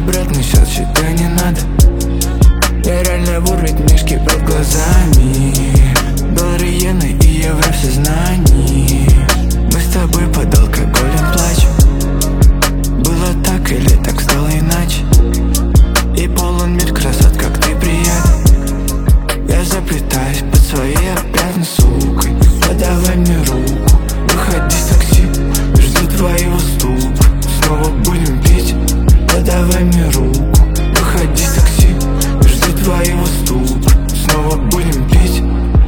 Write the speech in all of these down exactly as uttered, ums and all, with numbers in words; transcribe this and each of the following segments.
обратно, сейчас считай не надо. Я реально вор, ведь мешки под глазами. Доллары, иены и евро в сознании. Мы с тобой под алкоголем плачем. Было так или так стало иначе. И полон мир красот, как ты приятен. Я заплетаюсь под своей опрятной сукой. Подавай мне руку, выходи с такси, жду твоего стука. Снова будем пить, подавай мне руку, выходи с такси, жду твоего стука. Снова будем пить.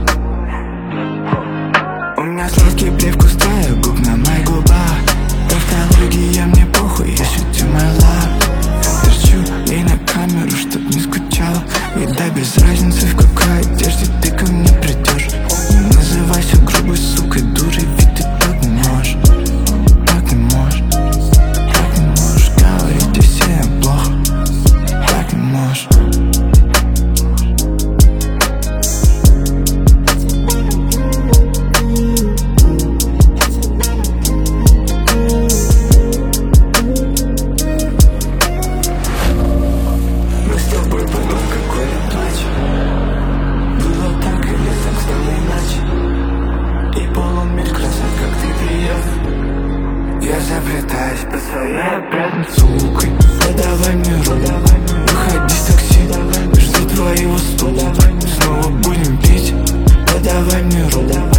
У меня сладкий привкус твоих губ на моих губах. Тавтология мне похуй, я шучу, my love. Торчу ей на камеру, чтоб не скучала. И да без разницы, в какой одежде ты ко мне придешь. Не называйся грубой сукой, дурой, ведь ты так не можешь. Так не можешь, так не можешь говорить о себе плохо. Так не можешь. Мы с тобой под алкоголем плачем. Было так или так стало иначе. И полон мир красот, как ты приятен. Я заплетаюсь под своей опрятной сукой. Подавай мне руку, выходи с такси, жду твоего стука. Снова будем пить, подавай мне руку.